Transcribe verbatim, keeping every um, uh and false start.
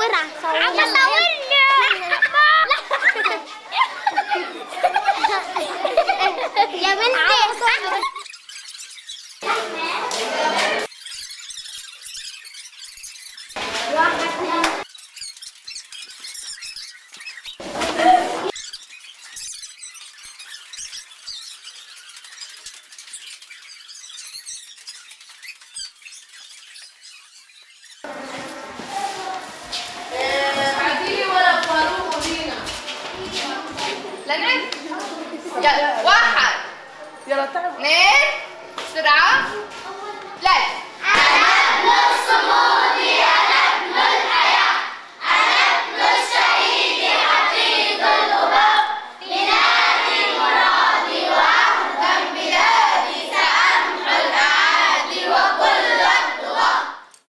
بسرعة صورنا صورنا يا بنتي يلا واحد اثنين بسرعة ثلاثة. أنا نص